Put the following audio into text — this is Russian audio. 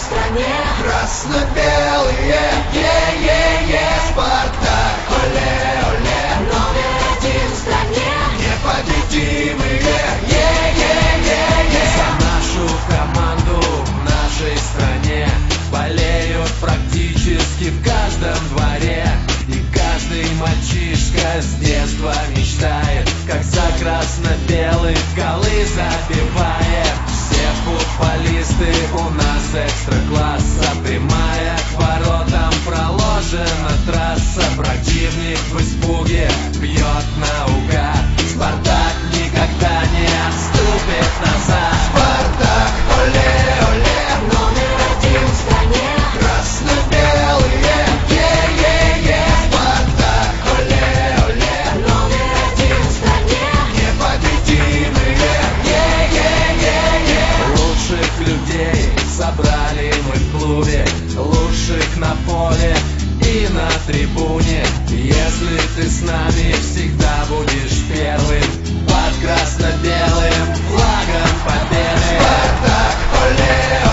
стране. Красно-белые, Спартак, оле-оле. Номер один в стране. Непобедимые, За нашу команду в нашей стране болеют практически в каждом дворе. И каждый мальчишка с детства мечтает, как за красно-белых голы забивает. Все футболисты у нас экстра-класс, а прямая к воротам проложена трасса. Противник в испуге бьет наугад, Спартак никогда не отступит назад. Спартак, оле-оле. Номер один в стране. Красно-белые, Спартак, оле-оле. Номер один в стране. Непобедимые, Лучших людей собрали мы в клубе, лучших на поле и на трибуне. Если ты с нами, всегда будешь первым под красно-белым флагом победы. Спартак, оле-оле.